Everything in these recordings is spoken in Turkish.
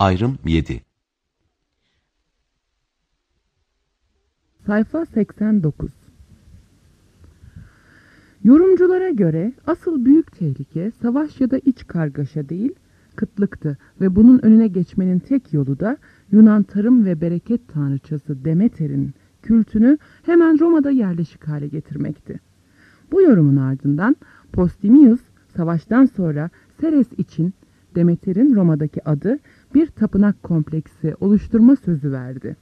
Ayrım 7. Sayfa 89. Yorumculara göre asıl büyük tehlike savaş ya da iç kargaşa değil, kıtlıktı ve bunun önüne geçmenin tek yolu da Yunan tarım ve bereket tanrıçası Demeter'in kültünü hemen Roma'da yerleşik hale getirmekti. Bu yorumun ardından Postumius savaştan sonra Seres için Demeter'in Roma'daki adı bir tapınak kompleksi oluşturma sözü verdi.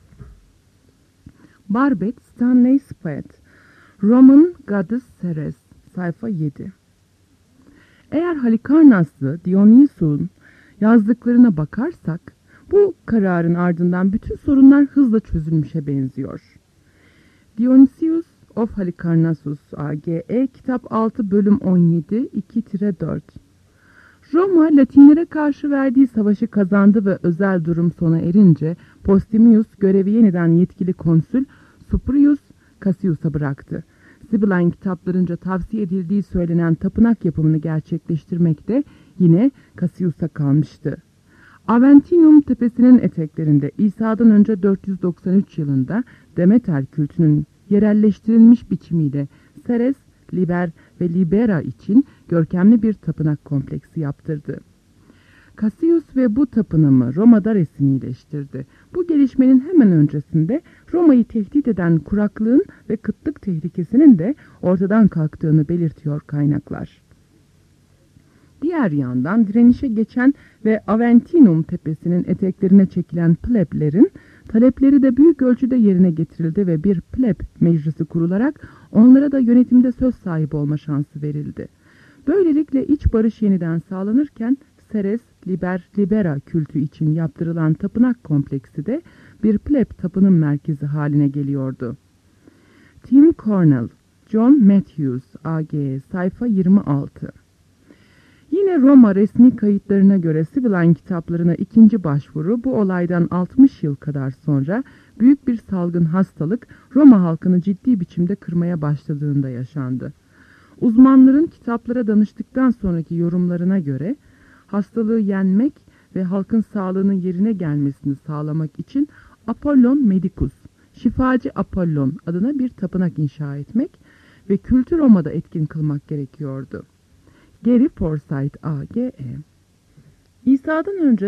Barbet Stanley Spett, Roman Goddess Ceres, sayfa 7. Eğer Halikarnaslı Dionysus'un yazdıklarına bakarsak, bu kararın ardından bütün sorunlar hızla çözülmüşe benziyor. Dionysius of Halikarnassus AGE Kitap 6 Bölüm 17 2-4. Roma, Latinlere karşı verdiği savaşı kazandı ve özel durum sona erince Postumius görevi yeniden yetkili konsül Spurius Cassius'a bıraktı. Sibylline kitaplarınca tavsiye edildiği söylenen tapınak yapımını gerçekleştirmek de yine Cassius'a kalmıştı. Aventinum tepesinin eteklerinde İsa'dan önce 493 yılında Demeter kültünün yerelleştirilmiş biçimiyle Ceres, Liber ve Libera için görkemli bir tapınak kompleksi yaptırdı. Cassius ve bu tapınımı Roma'da resmileştirdi. Bu gelişmenin hemen öncesinde Roma'yı tehdit eden kuraklığın ve kıtlık tehlikesinin de ortadan kalktığını belirtiyor kaynaklar. Diğer yandan direnişe geçen ve Aventinum tepesinin eteklerine çekilen pleblerin talepleri de büyük ölçüde yerine getirildi ve bir pleb meclisi kurularak onlara da yönetimde söz sahibi olma şansı verildi. Böylelikle iç barış yeniden sağlanırken Ceres, Liber, Libera kültü için yaptırılan tapınak kompleksi de bir pleb tapınım merkezi haline geliyordu. Tim Cornell, John Matthews AG, sayfa 26. Yine Roma resmi kayıtlarına göre Sibylline kitaplarına ikinci başvuru bu olaydan 60 yıl kadar sonra büyük bir salgın hastalık Roma halkını ciddi biçimde kırmaya başladığında yaşandı. Uzmanların kitaplara danıştıktan sonraki yorumlarına göre hastalığı yenmek ve halkın sağlığının yerine gelmesini sağlamak için Apollon Medicus, şifacı Apollon adına bir tapınak inşa etmek ve kültü Roma'da etkin kılmak gerekiyordu. Gary Forsyth AGE. İsa'dan önce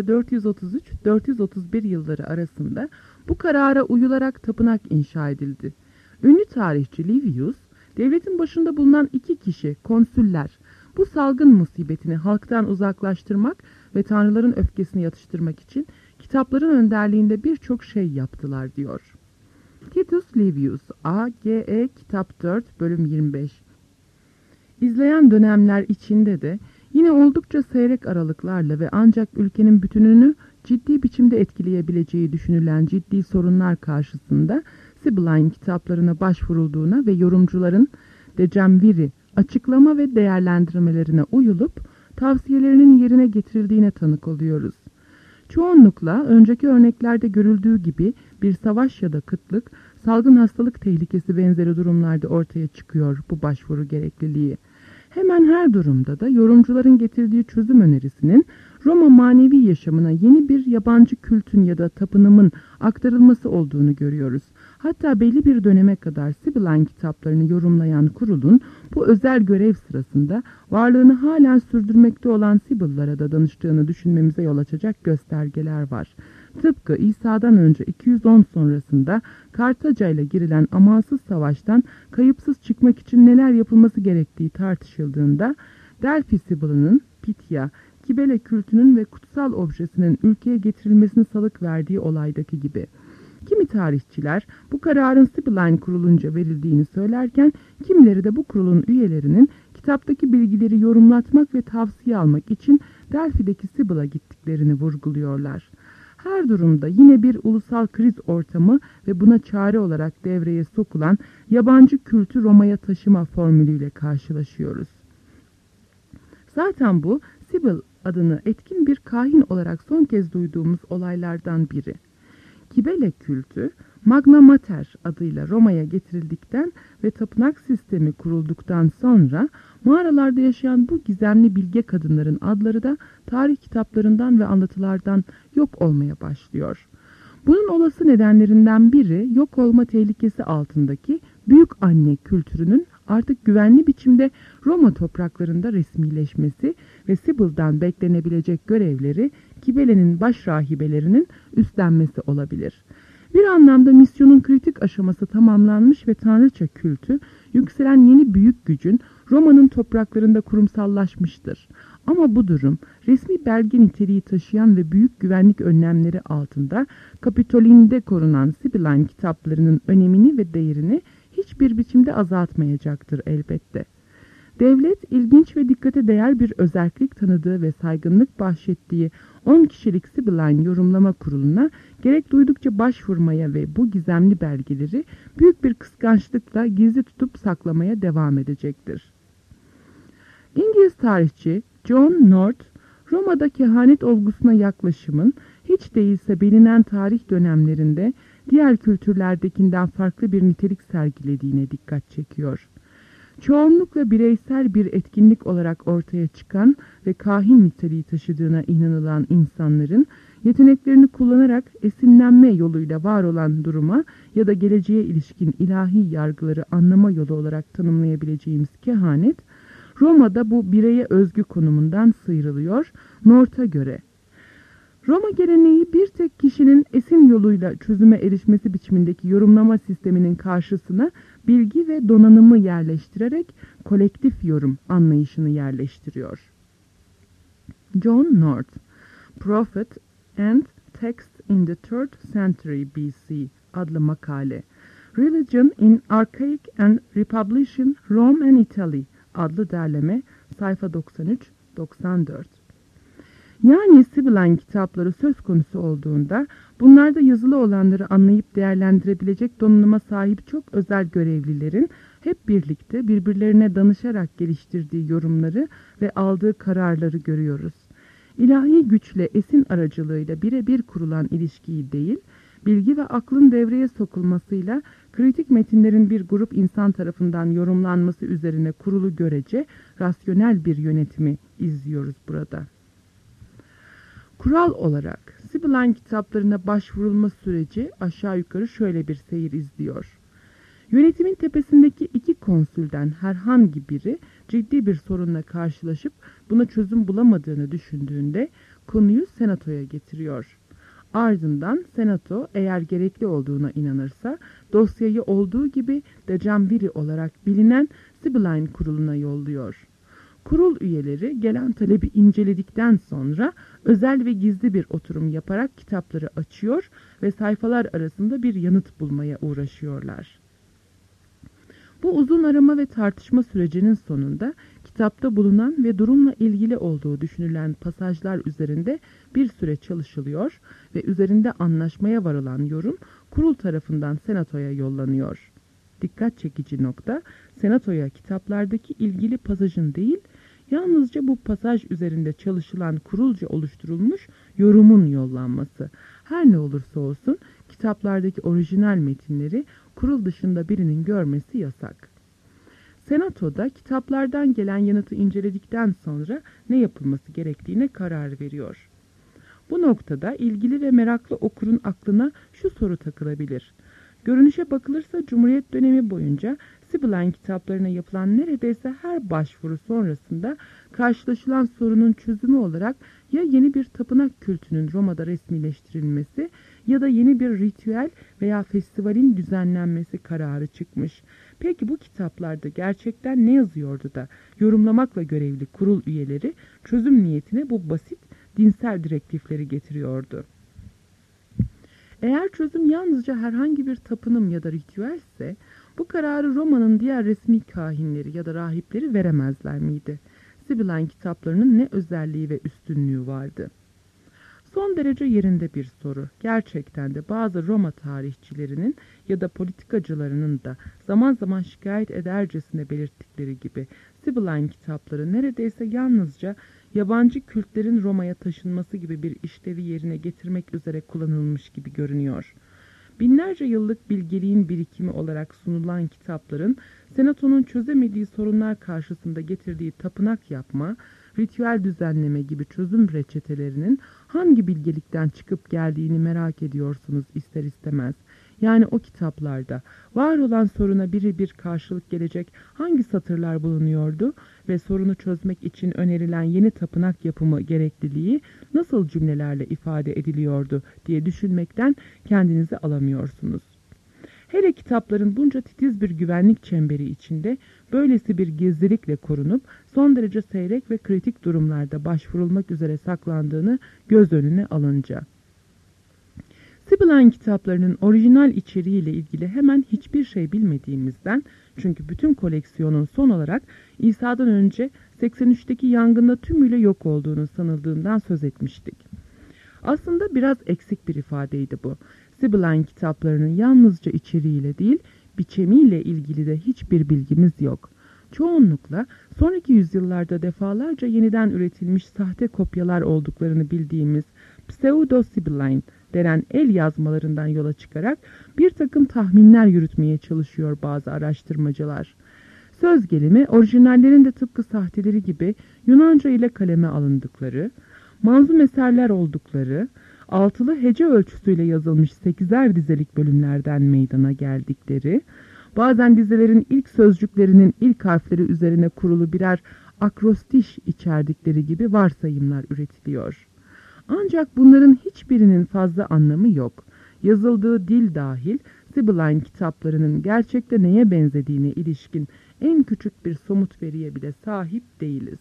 433-431 yılları arasında bu karara uyularak tapınak inşa edildi. Ünlü tarihçi Livius, devletin başında bulunan 2 kişi, konsüller, bu salgın musibetini halktan uzaklaştırmak ve tanrıların öfkesini yatıştırmak için kitapların önderliğinde birçok şey yaptılar diyor. Titus Livius AGE Kitap 4 Bölüm 25. İzleyen dönemler içinde de yine oldukça seyrek aralıklarla ve ancak ülkenin bütününü ciddi biçimde etkileyebileceği düşünülen ciddi sorunlar karşısında Sibylline kitaplarına başvurulduğuna ve yorumcuların decemviri açıklama ve değerlendirmelerine uyulup tavsiyelerinin yerine getirildiğine tanık oluyoruz. Çoğunlukla önceki örneklerde görüldüğü gibi bir savaş ya da kıtlık, salgın hastalık tehlikesi benzeri durumlarda ortaya çıkıyor bu başvuru gerekliliği. Hemen her durumda da yorumcuların getirdiği çözüm önerisinin Roma manevi yaşamına yeni bir yabancı kültün ya da tapınımın aktarılması olduğunu görüyoruz. Hatta belli bir döneme kadar Sibylline kitaplarını yorumlayan kurulun bu özel görev sırasında varlığını halen sürdürmekte olan Sibyllara da danıştığını düşünmemize yol açacak göstergeler var. Tıpkı İsa'dan önce 210 sonrasında Kartaca ile girilen amansız savaştan kayıpsız çıkmak için neler yapılması gerektiği tartışıldığında Delphi Sibyl'ının Pitya, Kibele kültünün ve kutsal objesinin ülkeye getirilmesini salık verdiği olaydaki gibi. Kimi tarihçiler bu kararın Sibylline kurulunca verildiğini söylerken kimileri de bu kurulun üyelerinin kitaptaki bilgileri yorumlatmak ve tavsiye almak için Delphi'deki Sibyl'a gittiklerini vurguluyorlar. Her durumda yine bir ulusal kriz ortamı ve buna çare olarak devreye sokulan yabancı kültü Roma'ya taşıma formülüyle karşılaşıyoruz. Zaten bu Sibyl adını etkin bir kahin olarak son kez duyduğumuz olaylardan biri. Kibele kültü Magna Mater adıyla Roma'ya getirildikten ve tapınak sistemi kurulduktan sonra mağaralarda yaşayan bu gizemli bilge kadınların adları da tarih kitaplarından ve anlatılardan yok olmaya başlıyor. Bunun olası nedenlerinden biri yok olma tehlikesi altındaki büyük anne kültürünün artık güvenli biçimde Roma topraklarında resmileşmesi ve Sibyl'dan beklenebilecek görevleri Kibele'nin baş rahibelerinin üstlenmesi olabilir. Bir anlamda misyonun kritik aşaması tamamlanmış ve tanrıça kültü yükselen yeni büyük gücün Roma'nın topraklarında kurumsallaşmıştır. Ama bu durum resmi belge niteliği taşıyan ve büyük güvenlik önlemleri altında Kapitolin'de korunan Sibylline kitaplarının önemini ve değerini hiçbir biçimde azaltmayacaktır elbette. Devlet ilginç ve dikkate değer bir özellik tanıdığı ve saygınlık bahşettiği 10 kişilik Sibylline Yorumlama Kurulu'na gerek duydukça başvurmaya ve bu gizemli belgeleri büyük bir kıskançlıkla gizli tutup saklamaya devam edecektir. İngiliz tarihçi John North, Roma'da kehanet olgusuna yaklaşımın hiç değilse bilinen tarih dönemlerinde diğer kültürlerdekinden farklı bir nitelik sergilediğine dikkat çekiyor. Çoğunlukla bireysel bir etkinlik olarak ortaya çıkan ve kahin niteliği taşıdığına inanılan insanların yeteneklerini kullanarak esinlenme yoluyla var olan duruma ya da geleceğe ilişkin ilahi yargıları anlama yolu olarak tanımlayabileceğimiz kehanet, Roma'da bu bireye özgü konumundan sıyrılıyor. North'a göre Roma geleneği bir tek kişinin esin yoluyla çözüme erişmesi biçimindeki yorumlama sisteminin karşısına bilgi ve donanımı yerleştirerek kolektif yorum anlayışını yerleştiriyor. John North, Prophet and Text in the 3rd Century BC adlı makale, Religion in Archaic and Republican Rome and Italy adlı derleme, sayfa 93-94. Yani Sibylline kitapları söz konusu olduğunda bunlarda yazılı olanları anlayıp değerlendirebilecek donanıma sahip çok özel görevlilerin hep birlikte birbirlerine danışarak geliştirdiği yorumları ve aldığı kararları görüyoruz. İlahi güçle esin aracılığıyla birebir kurulan ilişkiyi değil, bilgi ve aklın devreye sokulmasıyla kritik metinlerin bir grup insan tarafından yorumlanması üzerine kurulu görece rasyonel bir yönetimi izliyoruz burada. Kural olarak Sibylline kitaplarına başvurulma süreci aşağı yukarı şöyle bir seyir izliyor. Yönetimin tepesindeki iki konsülden herhangi biri ciddi bir sorunla karşılaşıp buna çözüm bulamadığını düşündüğünde konuyu senatoya getiriyor. Ardından senato eğer gerekli olduğuna inanırsa dosyayı olduğu gibi decemviri olarak bilinen Sibylline kuruluna yolluyor. Kurul üyeleri gelen talebi inceledikten sonra özel ve gizli bir oturum yaparak kitapları açıyor ve sayfalar arasında bir yanıt bulmaya uğraşıyorlar. Bu uzun arama ve tartışma sürecinin sonunda kitapta bulunan ve durumla ilgili olduğu düşünülen pasajlar üzerinde bir süre çalışılıyor ve üzerinde anlaşmaya varılan yorum kurul tarafından senatoya yollanıyor. Dikkat çekici nokta, senatoya kitaplardaki ilgili pasajın değil, yalnızca bu pasaj üzerinde çalışılan kurulca oluşturulmuş yorumun yollanması. Her ne olursa olsun kitaplardaki orijinal metinleri kurul dışında birinin görmesi yasak. Senatoda kitaplardan gelen yanıtı inceledikten sonra ne yapılması gerektiğine karar veriyor. Bu noktada ilgili ve meraklı okurun aklına şu soru takılabilir. Görünüşe bakılırsa Cumhuriyet dönemi boyunca Sibylline kitaplarına yapılan neredeyse her başvuru sonrasında karşılaşılan sorunun çözümü olarak ya yeni bir tapınak kültünün Roma'da resmileştirilmesi ya da yeni bir ritüel veya festivalin düzenlenmesi kararı çıkmış. Peki bu kitaplarda gerçekten ne yazıyordu da yorumlamakla görevli kurul üyeleri çözüm niyetine bu basit dinsel direktifleri getiriyordu? Eğer çözüm yalnızca herhangi bir tapınım ya da ritüelse, bu kararı Roma'nın diğer resmi kahinleri ya da rahipleri veremezler miydi? Sibylline kitaplarının ne özelliği ve üstünlüğü vardı? Son derece yerinde bir soru. Gerçekten de bazı Roma tarihçilerinin ya da politikacılarının da zaman zaman şikayet edercesine belirttikleri gibi Sibylline kitapları neredeyse yalnızca yabancı kültlerin Roma'ya taşınması gibi bir işlevi yerine getirmek üzere kullanılmış gibi görünüyor. Binlerce yıllık bilgeliğin birikimi olarak sunulan kitapların Senato'nun çözemediği sorunlar karşısında getirdiği tapınak yapma, ritüel düzenleme gibi çözüm reçetelerinin hangi bilgelikten çıkıp geldiğini merak ediyorsunuz ister istemez. Yani o kitaplarda var olan soruna birebir karşılık gelecek hangi satırlar bulunuyordu ve sorunu çözmek için önerilen yeni tapınak yapımı gerekliliği nasıl cümlelerle ifade ediliyordu diye düşünmekten kendinizi alamıyorsunuz. Hele kitapların bunca titiz bir güvenlik çemberi içinde böylesi bir gizlilikle korunup son derece seyrek ve kritik durumlarda başvurulmak üzere saklandığını göz önüne alınca. Sibylline kitaplarının orijinal içeriğiyle ilgili hemen hiçbir şey bilmediğimizden, çünkü bütün koleksiyonun son olarak İsa'dan önce 83'teki yangında tümüyle yok olduğunu sanıldığından söz etmiştik. Aslında biraz eksik bir ifadeydi bu. Sibylline kitaplarının yalnızca içeriğiyle değil, biçimiyle ilgili de hiçbir bilgimiz yok. Çoğunlukla sonraki yüzyıllarda defalarca yeniden üretilmiş sahte kopyalar olduklarını bildiğimiz pseudo-Sibylline denen el yazmalarından yola çıkarak bir takım tahminler yürütmeye çalışıyor bazı araştırmacılar. Söz gelimi orijinallerin de tıpkı sahteleri gibi Yunanca ile kaleme alındıkları, manzum eserler oldukları, altılı hece ölçüsüyle yazılmış 8'er dizelik bölümlerden meydana geldikleri, bazen dizelerin ilk sözcüklerinin ilk harfleri üzerine kurulu birer akrostiş içerdikleri gibi varsayımlar üretiliyor. Ancak bunların hiçbirinin fazla anlamı yok. Yazıldığı dil dahil Sibylline kitaplarının gerçekte neye benzediğine ilişkin en küçük bir somut veriye bile sahip değiliz.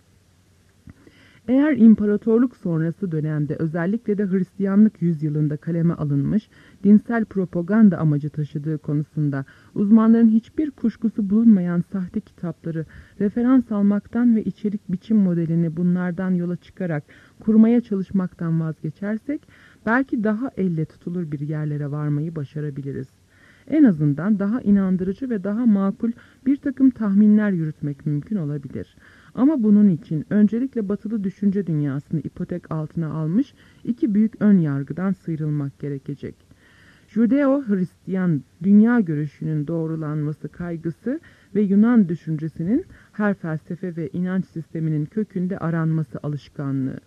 Eğer imparatorluk sonrası dönemde özellikle de Hristiyanlık yüzyılında kaleme alınmış, dinsel propaganda amacı taşıdığı konusunda uzmanların hiçbir kuşkusu bulunmayan sahte kitapları referans almaktan ve içerik biçim modelini bunlardan yola çıkarak kurmaya çalışmaktan vazgeçersek, belki daha elle tutulur bir yerlere varmayı başarabiliriz. En azından daha inandırıcı ve daha makul bir takım tahminler yürütmek mümkün olabilir. Ama bunun için öncelikle batılı düşünce dünyasını ipotek altına almış iki büyük ön yargıdan sıyrılmak gerekecek. Judeo-Hristiyan dünya görüşünün doğrulanması kaygısı ve Yunan düşüncesinin her felsefe ve inanç sisteminin kökünde aranması alışkanlığı.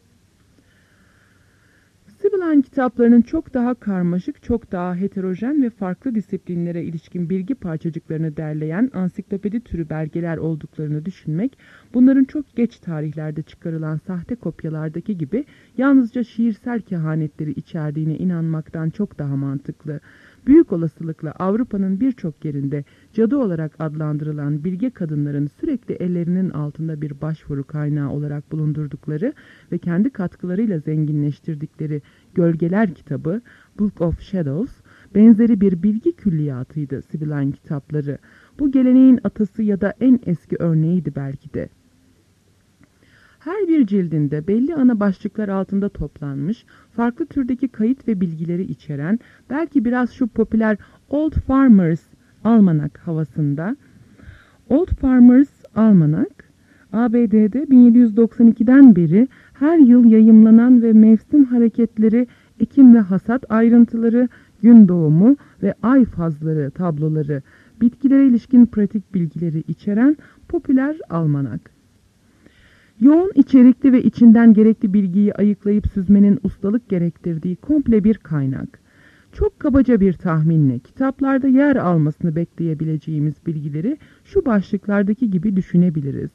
Sibylline kitaplarının çok daha karmaşık, çok daha heterojen ve farklı disiplinlere ilişkin bilgi parçacıklarını derleyen ansiklopedi türü belgeler olduklarını düşünmek, bunların çok geç tarihlerde çıkarılan sahte kopyalardaki gibi yalnızca şiirsel kehanetleri içerdiğine inanmaktan çok daha mantıklı. Büyük olasılıkla Avrupa'nın birçok yerinde cadı olarak adlandırılan bilge kadınların sürekli ellerinin altında bir başvuru kaynağı olarak bulundurdukları ve kendi katkılarıyla zenginleştirdikleri Gölgeler kitabı, Book of Shadows, benzeri bir bilgi külliyatıydı Sibylline kitapları. Bu geleneğin atası ya da en eski örneğiydi belki de. Her bir cildinde belli ana başlıklar altında toplanmış, farklı türdeki kayıt ve bilgileri içeren, belki biraz şu popüler Old Farmer's Almanac havasında. Old Farmer's Almanac, ABD'de 1792'den beri her yıl yayımlanan ve mevsim hareketleri, ekim ve hasat ayrıntıları, gün doğumu ve ay fazları tabloları, bitkilere ilişkin pratik bilgileri içeren popüler almanak. Yoğun içerikli ve içinden gerekli bilgiyi ayıklayıp süzmenin ustalık gerektirdiği komple bir kaynak. Çok kabaca bir tahminle kitaplarda yer almasını bekleyebileceğimiz bilgileri şu başlıklardaki gibi düşünebiliriz.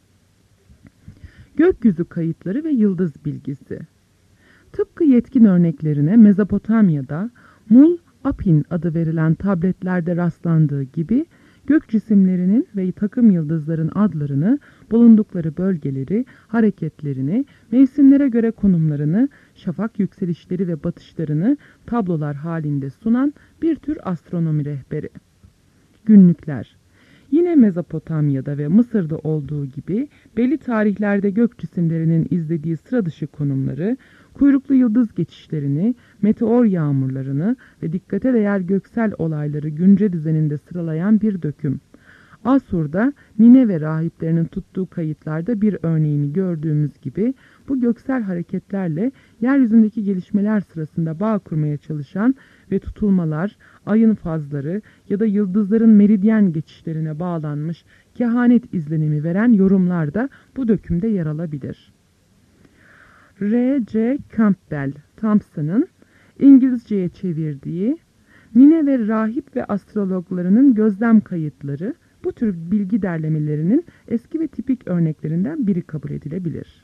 Gökyüzü kayıtları ve yıldız bilgisi. Tıpkı yetkin örneklerine Mezopotamya'da Mul-Apin adı verilen tabletlerde rastlandığı gibi gök cisimlerinin ve takım yıldızların adlarını, bulundukları bölgeleri, hareketlerini, mevsimlere göre konumlarını, şafak yükselişleri ve batışlarını tablolar halinde sunan bir tür astronomi rehberi. Günlükler. Yine Mezopotamya'da ve Mısır'da olduğu gibi belli tarihlerde gök cisimlerinin izlediği sıra dışı konumları, kuyruklu yıldız geçişlerini, meteor yağmurlarını ve dikkate değer göksel olayları günce düzeninde sıralayan bir döküm. Asur'da Nineve rahiplerinin tuttuğu kayıtlarda bir örneğini gördüğümüz gibi bu göksel hareketlerle yeryüzündeki gelişmeler sırasında bağ kurmaya çalışan ve tutulmalar, ayın fazları ya da yıldızların meridyen geçişlerine bağlanmış kehanet izlenimi veren yorumlar da bu dökümde yer alabilir. R.C. Campbell Thompson'ın İngilizceye çevirdiği Nine ve Rahip ve Astrologlarının Gözlem Kayıtları bu tür bilgi derlemelerinin eski ve tipik örneklerinden biri kabul edilebilir.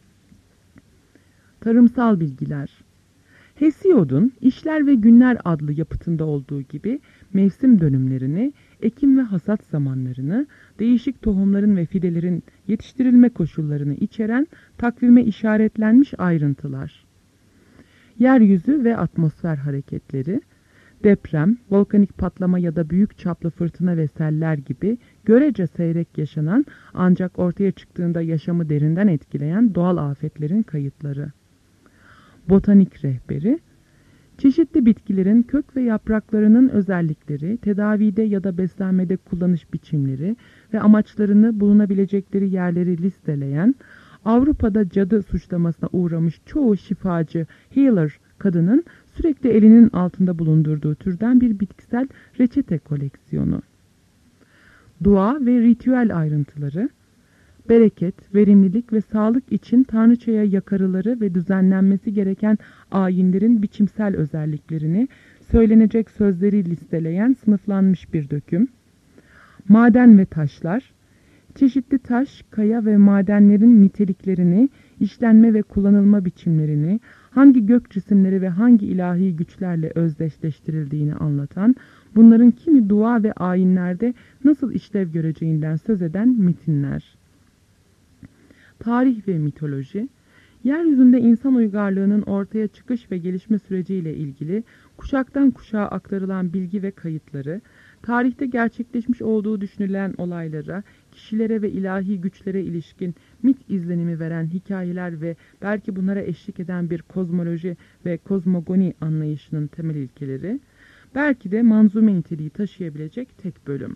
Tarımsal bilgiler. Hesiod'un İşler ve Günler adlı yapıtında olduğu gibi mevsim dönümlerini, ekim ve hasat zamanlarını, değişik tohumların ve fidelerin yetiştirilme koşullarını içeren takvime işaretlenmiş ayrıntılar. Yeryüzü ve atmosfer hareketleri, deprem, volkanik patlama ya da büyük çaplı fırtına ve seller gibi görece seyrek yaşanan ancak ortaya çıktığında yaşamı derinden etkileyen doğal afetlerin kayıtları. Botanik rehberi, çeşitli bitkilerin kök ve yapraklarının özellikleri, tedavide ya da beslenmede kullanış biçimleri ve amaçlarını bulunabilecekleri yerleri listeleyen, Avrupa'da cadı suçlamasına uğramış çoğu şifacı, healer kadının sürekli elinin altında bulundurduğu türden bir bitkisel reçete koleksiyonu. Dua ve ritüel ayrıntıları, bereket, verimlilik ve sağlık için tanrıçaya yakarıları ve düzenlenmesi gereken ayinlerin biçimsel özelliklerini, söylenecek sözleri listeleyen sınıflanmış bir döküm. Maden ve taşlar, çeşitli taş, kaya ve madenlerin niteliklerini, işlenme ve kullanılma biçimlerini, hangi gök cisimleri ve hangi ilahi güçlerle özdeşleştirildiğini anlatan, bunların kimi dua ve ayinlerde nasıl işlev göreceğinden söz eden metinler. Tarih ve mitoloji, yeryüzünde insan uygarlığının ortaya çıkış ve gelişme süreciyle ilgili kuşaktan kuşağa aktarılan bilgi ve kayıtları, tarihte gerçekleşmiş olduğu düşünülen olaylara, kişilere ve ilahi güçlere ilişkin mit izlenimi veren hikayeler ve belki bunlara eşlik eden bir kozmoloji ve kozmogoni anlayışının temel ilkeleri, belki de manzume niteliği taşıyabilecek tek bölüm.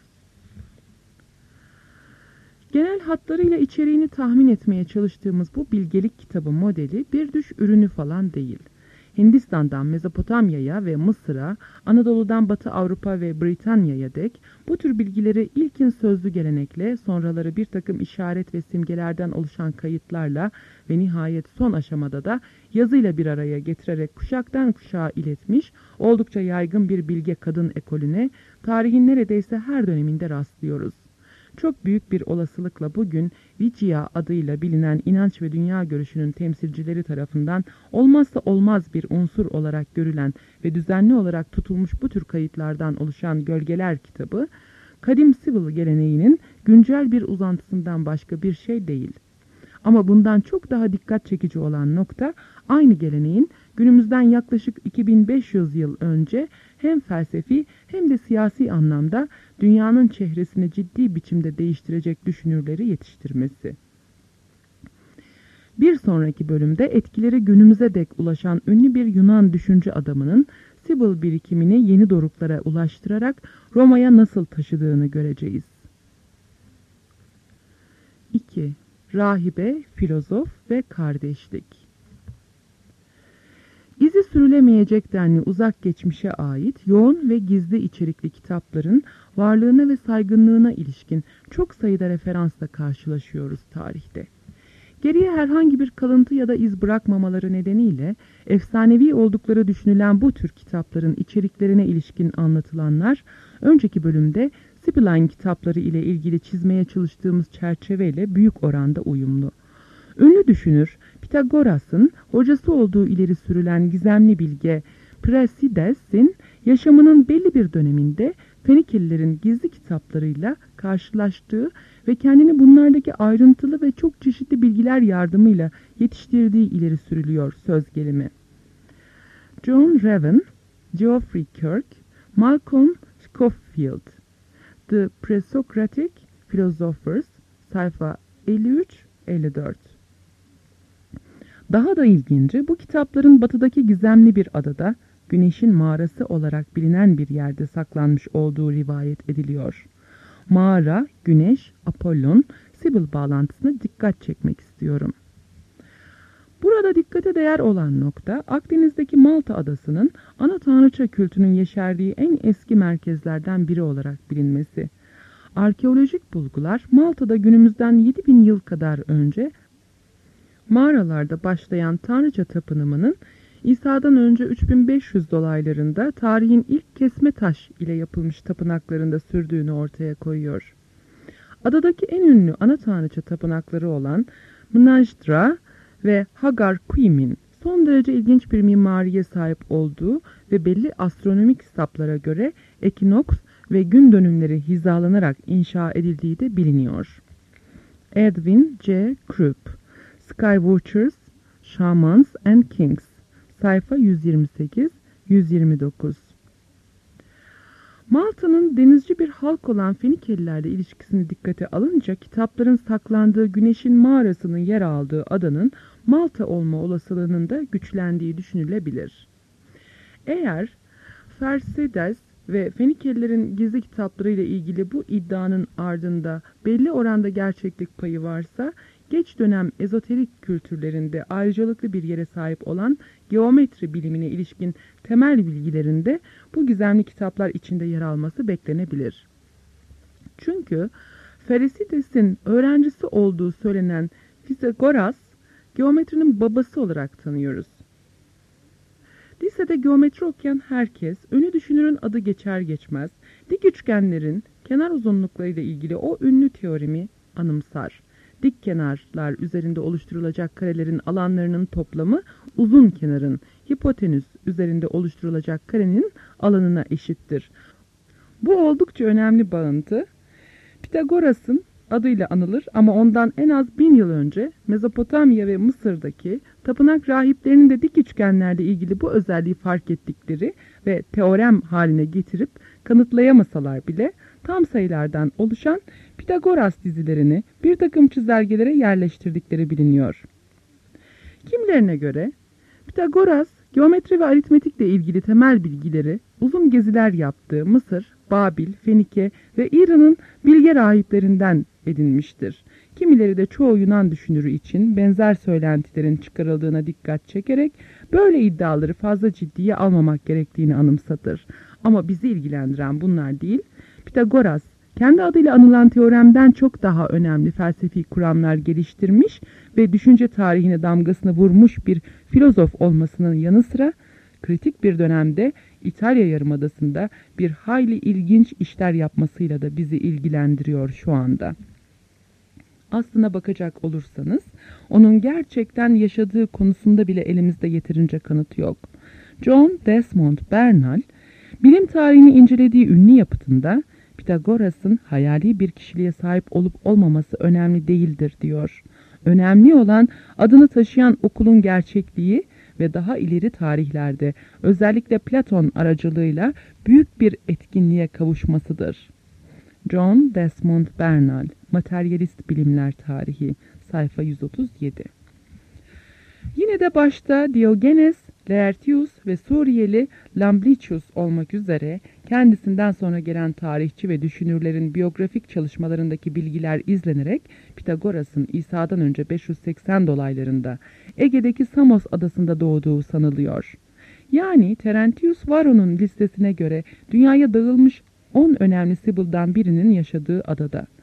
Genel hatlarıyla içeriğini tahmin etmeye çalıştığımız bu bilgelik kitabı modeli bir düş ürünü falan değil. Hindistan'dan Mezopotamya'ya ve Mısır'a, Anadolu'dan Batı Avrupa ve Britanya'ya dek bu tür bilgileri ilkin sözlü gelenekle, sonraları bir takım işaret ve simgelerden oluşan kayıtlarla ve nihayet son aşamada da yazıyla bir araya getirerek kuşaktan kuşağa iletmiş, oldukça yaygın bir bilge kadın ekolüne tarihin neredeyse her döneminde rastlıyoruz. Çok büyük bir olasılıkla bugün Vicya adıyla bilinen inanç ve dünya görüşünün temsilcileri tarafından olmazsa olmaz bir unsur olarak görülen ve düzenli olarak tutulmuş bu tür kayıtlardan oluşan Gölgeler kitabı, kadim Sibyl geleneğinin güncel bir uzantısından başka bir şey değil. Ama bundan çok daha dikkat çekici olan nokta, aynı geleneğin günümüzden yaklaşık 2500 yıl önce hem felsefi hem de siyasi anlamda dünyanın çehresini ciddi biçimde değiştirecek düşünürleri yetiştirmesi. Bir sonraki bölümde etkileri günümüze dek ulaşan ünlü bir Yunan düşünce adamının Sibyl birikimini yeni doruklara ulaştırarak Roma'ya nasıl taşıdığını göreceğiz. 2. Rahibe, filozof ve kardeşlik. İzi sürülemeyecek denli uzak geçmişe ait yoğun ve gizli içerikli kitapların varlığına ve saygınlığına ilişkin çok sayıda referansla karşılaşıyoruz tarihte. Geriye herhangi bir kalıntı ya da iz bırakmamaları nedeniyle efsanevi oldukları düşünülen bu tür kitapların içeriklerine ilişkin anlatılanlar, önceki bölümde Sibylline kitapları ile ilgili çizmeye çalıştığımız çerçeveyle büyük oranda uyumlu. Ünlü düşünür Pitagoras'ın hocası olduğu ileri sürülen gizemli bilge Prasides'in yaşamının belli bir döneminde Fenikelilerin gizli kitaplarıyla karşılaştığı ve kendini bunlardaki ayrıntılı ve çok çeşitli bilgiler yardımıyla yetiştirdiği ileri sürülüyor söz gelimi. John Raven, Geoffrey Kirk, Malcolm Scofield, The Presocratic Philosophers, sayfa 53-54. Daha da ilginci, bu kitapların batıdaki gizemli bir adada, Güneşin mağarası olarak bilinen bir yerde saklanmış olduğu rivayet ediliyor. Mağara, Güneş, Apollon, Sibyl bağlantısına dikkat çekmek istiyorum. Burada dikkate değer olan nokta Akdeniz'deki Malta adasının ana tanrıça kültünün yeşerdiği en eski merkezlerden biri olarak bilinmesi. Arkeolojik bulgular Malta'da günümüzden 7000 yıl kadar önce mağaralarda başlayan tanrıça tapınımının İsa'dan önce 3500 dolaylarında tarihin ilk kesme taş ile yapılmış tapınaklarında sürdüğünü ortaya koyuyor. Adadaki en ünlü ana tanrıça tapınakları olan Mnajdra ve Hagar Kuim'in son derece ilginç bir mimariye sahip olduğu ve belli astronomik hesaplara göre ekinoks ve gün dönümleri hizalanarak inşa edildiği de biliniyor. Edwin J. Krupp, Skywatchers, Shamans and Kings, sayfa 128-129. Malta'nın denizci bir halk olan Fenikelilerle ilişkisini dikkate alınca kitapların saklandığı güneşin mağarasının yer aldığı adanın Malta olma olasılığının da güçlendiği düşünülebilir. Eğer Fersedes ve Fenikelilerin gizli kitapları ile ilgili bu iddianın ardında belli oranda gerçeklik payı varsa, geç dönem ezoterik kültürlerinde ayrıcalıklı bir yere sahip olan geometri bilimine ilişkin temel bilgilerinde bu gizemli kitaplar içinde yer alması beklenebilir. Çünkü Pheresides'in öğrencisi olduğu söylenen Fisagoras, geometrinin babası olarak tanıyoruz. Lisede geometri okuyan herkes, ünlü düşünürün adı geçer geçmez, dik üçgenlerin kenar uzunluklarıyla ilgili o ünlü teoremi anımsar. Dik kenarlar üzerinde oluşturulacak karelerin alanlarının toplamı uzun kenarın hipotenüs üzerinde oluşturulacak karenin alanına eşittir. Bu oldukça önemli bağıntı Pitagoras'ın adıyla anılır ama ondan en az 1000 yıl önce Mezopotamya ve Mısır'daki tapınak rahiplerinin de dik üçgenlerle ilgili bu özelliği fark ettikleri ve teorem haline getirip kanıtlayamasalar bile tam sayılardan oluşan Pitagoras dizilerini bir takım çizelgelere yerleştirdikleri biliniyor. Kimilerine göre Pitagoras, geometri ve aritmetikle ilgili temel bilgileri uzun geziler yaptığı Mısır, Babil, Fenike ve İran'ın bilge rahiplerinden edinmiştir. Kimileri de çoğu Yunan düşünürü için benzer söylentilerin çıkarıldığına dikkat çekerek böyle iddiaları fazla ciddiye almamak gerektiğini anımsatır. Ama bizi ilgilendiren bunlar değil, Pitagoras kendi adıyla anılan teoremden çok daha önemli felsefi kuramlar geliştirmiş ve düşünce tarihine damgasını vurmuş bir filozof olmasının yanı sıra kritik bir dönemde İtalya Yarımadası'nda bir hayli ilginç işler yapmasıyla da bizi ilgilendiriyor şu anda. Aslına bakacak olursanız onun gerçekten yaşadığı konusunda bile elimizde yeterince kanıt yok. John Desmond Bernal, bilim tarihini incelediği ünlü yapıtında Pitagoras'ın hayali bir kişiliğe sahip olup olmaması önemli değildir diyor. Önemli olan adını taşıyan okulun gerçekliği ve daha ileri tarihlerde özellikle Platon aracılığıyla büyük bir etkinliğe kavuşmasıdır. John Desmond Bernal, Materyalist Bilimler Tarihi, sayfa 137. Yine de başta Diogenes, Laertius ve Suriyeli Lambricius olmak üzere kendisinden sonra gelen tarihçi ve düşünürlerin biyografik çalışmalarındaki bilgiler izlenerek Pitagoras'ın İsa'dan önce 580 dolaylarında Ege'deki Samos adasında doğduğu sanılıyor. Yani Terentius Varro'nun listesine göre dünyaya dağılmış 10 önemli Sibyl'dan birinin yaşadığı adada.